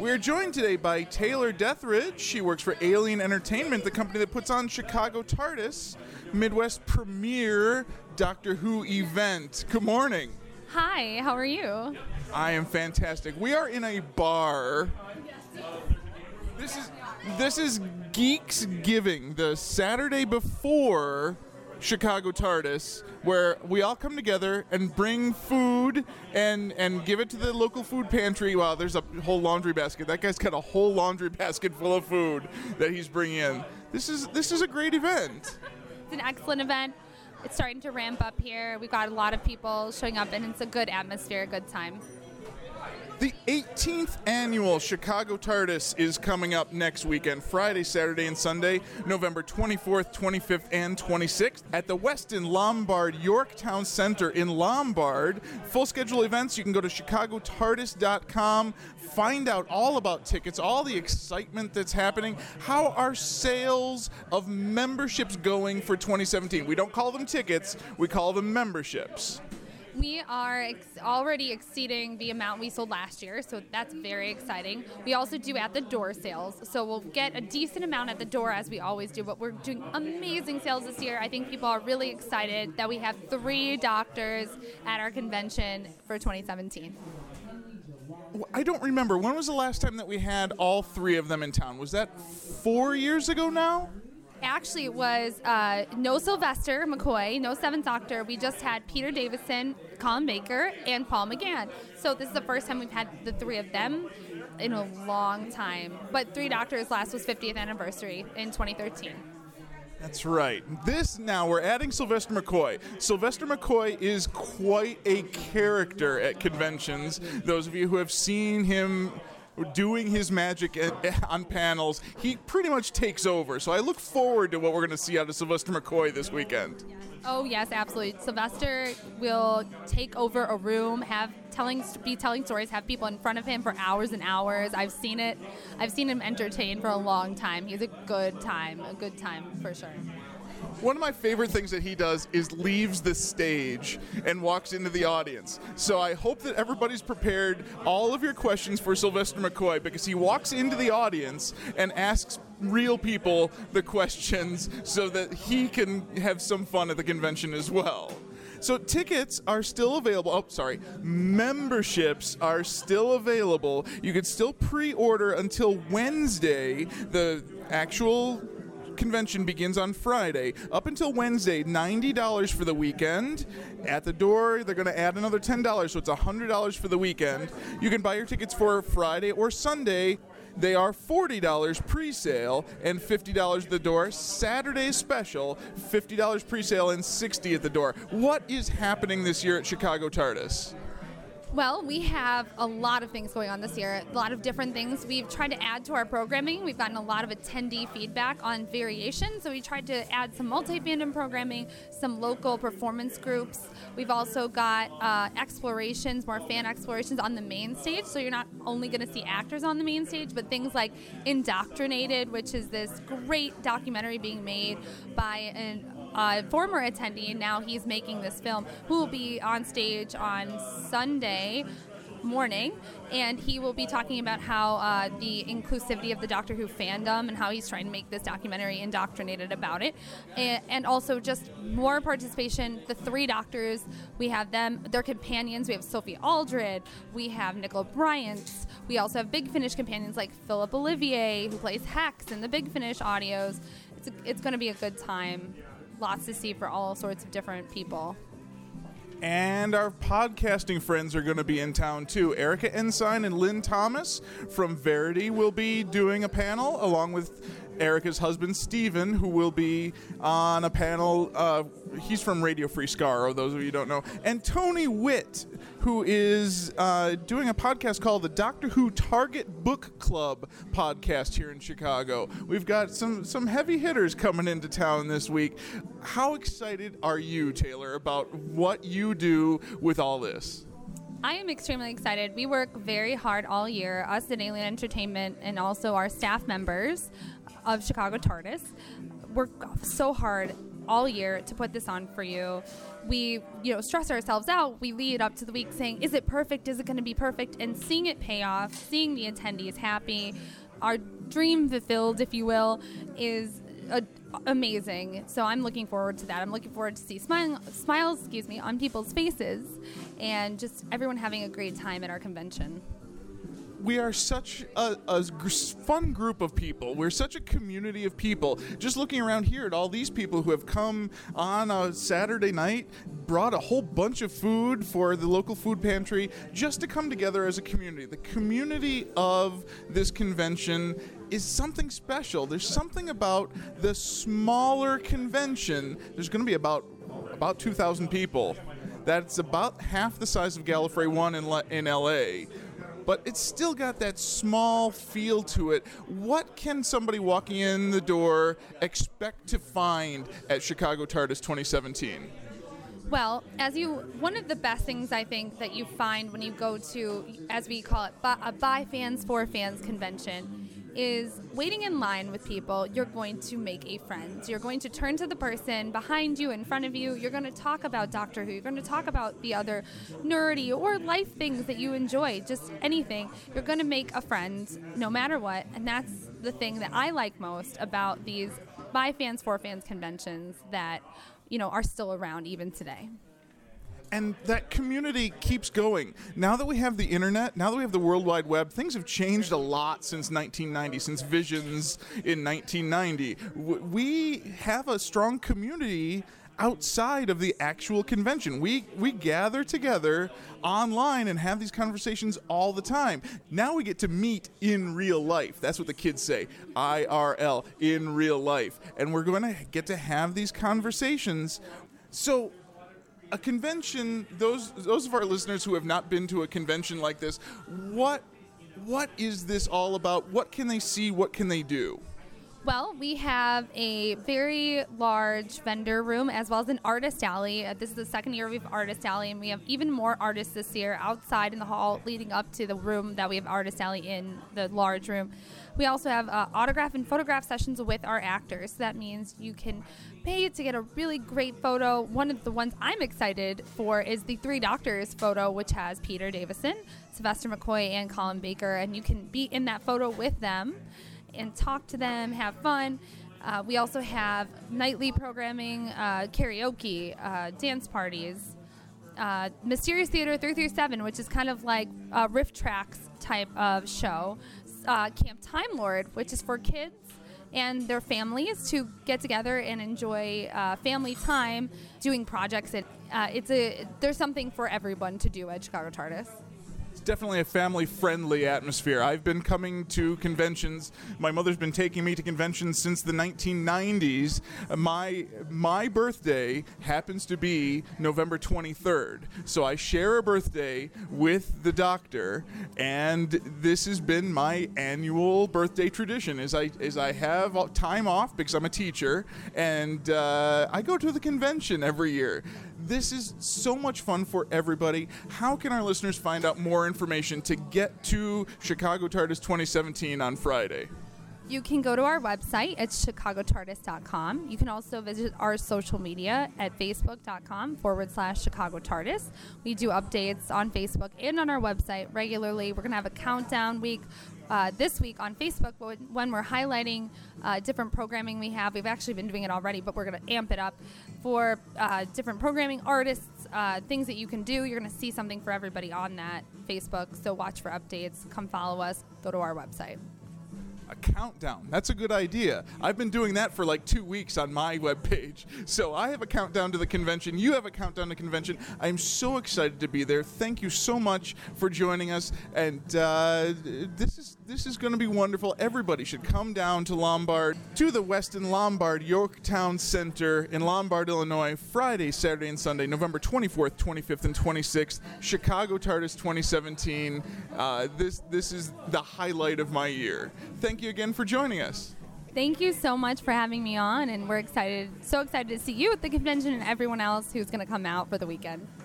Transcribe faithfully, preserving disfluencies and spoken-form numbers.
We are joined today by Taylor Dethridge. She works for Alien Entertainment, the company that puts on Chicago TARDIS, Midwest premier Doctor Who event. Good morning. Hi, how are you? I am fantastic. We are in a bar. This is this is Geeks Giving, the Saturday before Chicago TARDIS, where we all come together and bring food and and give it to the local food pantry. Wow, there's a whole laundry basket. That guy's got a whole laundry basket full of food that he's bringing in. This is this is a great event. It's an excellent event. It's starting to ramp up here. We've got a lot of people showing up, and it's a good atmosphere, a good time. The eighteenth annual Chicago TARDIS is coming up next weekend, Friday, Saturday, and Sunday, November twenty-fourth, twenty-fifth, and twenty-sixth at the Westin Lombard Yorktown Center in Lombard. Full schedule events, you can go to chicago tardis dot com, find out all about tickets, all the excitement that's happening. How are sales of memberships going for twenty seventeen? We don't call them tickets, we call them memberships. We are ex- already exceeding the amount we sold last year, so that's very exciting. We also do at-the-door sales, so we'll get a decent amount at the door as we always do, but we're doing amazing sales this year. I think people are really excited that we have three doctors at our convention for twenty seventeen. I don't remember. When was the last time that we had all three of them in town? Was that four years ago now? Actually, it was uh, no Sylvester McCoy, no Seventh Doctor. We just had Peter Davison, Colin Baker, and Paul McGann. So this is the first time we've had the three of them in a long time. But Three Doctors last was fiftieth anniversary in twenty thirteen. That's right. This now, we're adding Sylvester McCoy. Sylvester McCoy is quite a character at conventions. Those of you who have seen him doing his magic at, on panels, he pretty much takes over. So I look forward to what we're going to see out of Sylvester McCoy this weekend. Oh yes, absolutely. Sylvester will take over a room, have telling, be telling stories, have people in front of him for hours and hours. I've seen it. I've seen him entertain for a long time. He's a good time, a good time for sure. One of my favorite things that he does is leaves the stage and walks into the audience. So I hope that everybody's prepared all of your questions for Sylvester McCoy, because he walks into the audience and asks real people the questions so that he can have some fun at the convention as well. So tickets are still available. Oh, sorry. Memberships are still available. You can still pre-order until Wednesday. The actual convention begins on Friday. Up until Wednesday, ninety dollars for the weekend. At the door, they're going to add another ten dollars, so it's one hundred dollars for the weekend. You can buy your tickets for Friday or Sunday. They are forty dollars pre-sale and fifty dollars at the door. Saturday special, fifty dollars pre-sale and sixty dollars at the door. What is happening this year at Chicago TARDIS? Well, we have a lot of things going on this year, a lot of different things. We've tried to add to our programming. We've gotten a lot of attendee feedback on variations, so we tried to add some multi-fandom programming, some local performance groups. We've also got uh, explorations, more fan explorations on the main stage, so you're not only going to see actors on the main stage, but things like Indoctrinated, which is this great documentary being made by an Uh, former attendee, and now he's making this film, who will be on stage on Sunday morning, and he will be talking about how uh, the inclusivity of the Doctor Who fandom and how he's trying to make this documentary indoctrinated about it, and, and also just more participation. The three Doctors, we have them, their companions. We have Sophie Aldred, we have Nicola Bryant, we also have Big Finish companions like Philip Olivier, who plays Hex in the Big Finish audios. It's, a, it's going to be a good time. Lots to see for all sorts of different people. And our podcasting friends are going to be in town too. Erica Ensign and Lynn Thomas from Verity will be doing a panel, along with Erica's husband, Steven, who will be on a panel. Uh, he's from Radio Free Skaro, those of you who don't know. And Tony Witt, who is uh, doing a podcast called the Doctor Who Target Book Club podcast here in Chicago. We've got some, some heavy hitters coming into town this week. How excited are you, Taylor, about what you do with all this? I am extremely excited. We work very hard all year, us at Alien Entertainment and also our staff members of Chicago TARDIS work so hard all year to put this on for you. We, you know, stress ourselves out. We lead up to the week saying, is it perfect? Is it going to be perfect? And seeing it pay off, seeing the attendees happy, our dream fulfilled, if you will, is a, amazing. So I'm looking forward to that. I'm looking forward to see smile, smiles, excuse me, on people's faces, and just everyone having a great time at our convention. We are such a, a gr- fun group of people. We're such a community of people. Just looking around here at all these people who have come on a Saturday night, brought a whole bunch of food for the local food pantry, just to come together as a community. The community of this convention is something special. There's something about the smaller convention. There's going to be about about two thousand people. That's about half the size of Gallifrey One in, Le- in L A, but it's still got that small feel to it. What can somebody walking in the door expect to find at Chicago TARDIS twenty seventeen? Well, as you, one of the best things I think that you find when you go to, as we call it, a by fans for fans convention, is waiting in line with people. You're going to make a friend. You're going to turn to the person behind you, in front of you. You're going to talk about Doctor Who. You're going to talk about the other nerdy or life things that you enjoy, just anything. You're going to make a friend no matter what, and that's the thing that I like most about these by fans for fans conventions that, you know, are still around even today. And that community keeps going. Now that we have the internet, now that we have the World Wide Web, things have changed a lot since nineteen ninety, since Visions in nineteen ninety. W- we have a strong community outside of the actual convention. We we gather together online and have these conversations all the time. Now we get to meet in real life. That's what the kids say, I R L, in real life. And we're going to get to have these conversations. So a convention, those those of our listeners who have not been to a convention like this, what what is this all about? What can they see? What can they do? Well, we have a very large vendor room as well as an artist alley. Uh, this is the second year we have Artist Alley, and we have even more artists this year outside in the hall leading up to the room that we have Artist Alley in, the large room. We also have uh, autograph and photograph sessions with our actors. That means you can pay to get a really great photo. One of the ones I'm excited for is the Three Doctors photo, which has Peter Davison, Sylvester McCoy, and Colin Baker, and you can be in that photo with them and talk to them, have fun. Uh, we also have nightly programming, uh, karaoke, uh, dance parties, uh, Mysterious Theater three through seven, which is kind of like a riff tracks type of show, uh, Camp Time Lord, which is for kids and their families to get together and enjoy uh, family time doing projects. And uh, it's a there's something for everyone to do at Chicago TARDIS. Definitely a family-friendly atmosphere. I've been coming to conventions. My mother's been taking me to conventions since the nineteen nineties. My my birthday happens to be November twenty-third, so I share a birthday with the Doctor, and this has been my annual birthday tradition. Is I is I have time off because I'm a teacher, and uh, I go to the convention every year. This is so much fun for everybody. How can our listeners find out more information to get to Chicago TARDIS twenty seventeen on Friday? You can go to our website at chicago tardis dot com. You can also visit our social media at facebook.com forward slash Chicago TARDIS. We do updates on Facebook and on our website regularly. We're going to have a countdown week uh, this week on Facebook when we're highlighting uh, different programming we have. We've actually been doing it already, but we're going to amp it up for uh, different programming, artists, uh, things that you can do. You're going to see something for everybody on that Facebook. So watch for updates. Come follow us. Go to our website. A countdown. That's a good idea. I've been doing that for like two weeks on my webpage. So I have a countdown to the convention. You have a countdown to convention. I'm so excited to be there. Thank you so much for joining us. And uh, this is this is going to be wonderful. Everybody should come down to Lombard, to the Westin Lombard Yorktown Center in Lombard, Illinois, Friday, Saturday, and Sunday, November twenty-fourth, twenty-fifth, and twenty-sixth. Chicago TARDIS twenty seventeen. Uh, this this is the highlight of my year. Thank you again for joining us. Thank you so much for having me on, and we're excited, so excited to see you at the convention and everyone else who's going to come out for the weekend.